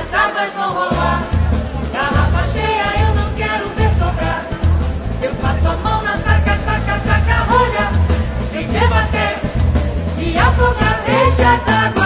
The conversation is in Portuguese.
as águas vão rolar. Garrafa cheia eu não quero ver sobrar. Eu passo a mão na saca, saca, saca, rolha. Vem debater e afogar, deixa as águas